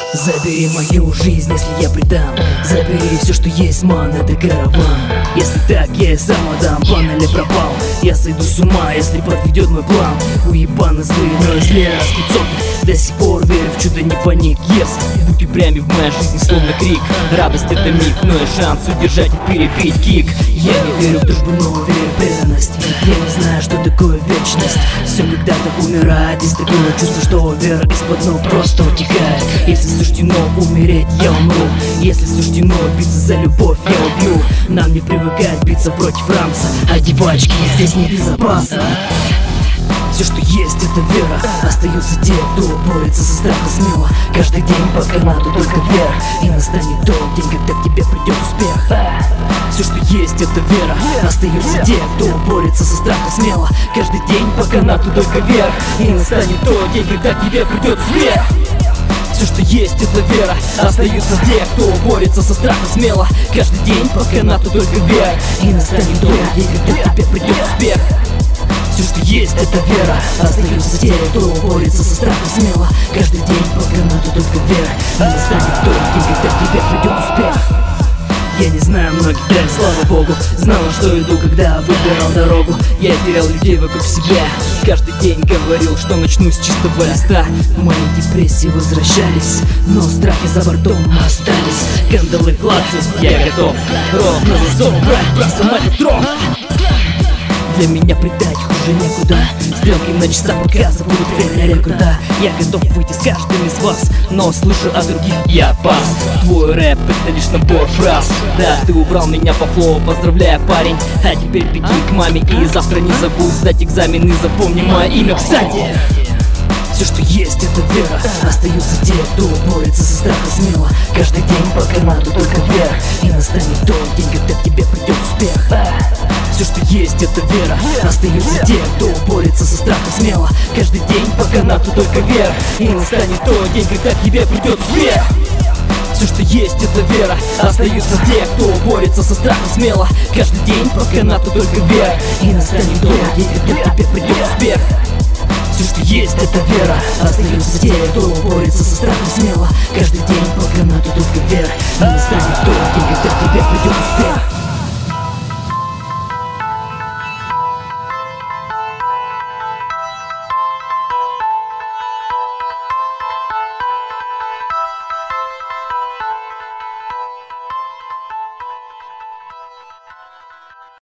Забери мою жизнь, если я предам. Забери все, что есть, ман, это караван. Если так, я и сам отдам. План или пропал, я сойду с ума, если подведет мой план. Уебаны злые, но я злее раз 500. До сих пор верю в чудо, не паник. Yes, будь упрямей в моей жизни, словно крик. Радость это миг, но и шанс удержать и перепить кик. Я не верю в дружбу, но верю в преданность. Я не знаю, что такое вечность. Все когда-то умирает, есть такое чувство, что вера из-под ног просто утекает. Если суждено умереть, я умру. Если суждено биться за любовь, я убью. Нам не привыкать биться против рамса, а девочки здесь небезопасно. Все, что есть, это вера. Остаются те, кто борется со страхом смело. Каждый день по канату только вверх. И настанет тот день, когда к тебе придет успех. Все, что есть, это вера. Остаются те, кто борется со страхом смело. Каждый день по канату только вверх. И настанет тот день, когда к тебе придет успех. Все, что есть, это вера. Остаются те, кто борется со страхом смело. Каждый день по канату только вверх. И настанет тот день, когда к тебе придет успех. Все, что есть, это вера. Остаются те, кто борется со страхом смело. Каждый день по канату только вверх. И настанет тот день, когда к тебе придет успех. Я не знаю многих даль, слава богу. Знал, что иду, когда выбирал дорогу. Я терял людей вокруг себя. Каждый день говорил, что начну с чистого листа. Мои депрессии возвращались, но страхи за бортом остались. Кандалы клацают, я готов. Ровно за зов, брать, сломать трон. Для меня предать хуже некуда. Стрелки на часах показывают время рекорда. Я готов выйти с каждым из вас, но слышу о других я пас. Твой рэп это лишь набор фраз. Да, ты убрал меня по флоу, поздравляю, парень. А теперь беги к маме и завтра не забудь сдать экзамен и запомни мое имя, кстати. Все, что есть, это вера. Остаются те, кто борется со страхом смело. Каждый день по канату только вверх. И настанет тот день, когда к тебе придет успех. Все, что есть, это вера. Остаются те, кто борется со страхом смело. Каждый день по канату только вверх. И настанет тот день, когда к тебе придет успех. Все, что есть, это вера. Остаются те, кто борется со страхом смело. Каждый день по канату только вверх. И настанет тот день, когда к тебе придет успех. Все, что есть, это вера. Остаются те, кто борется со страхом смело. Каждый день по канату только вверх. И настанет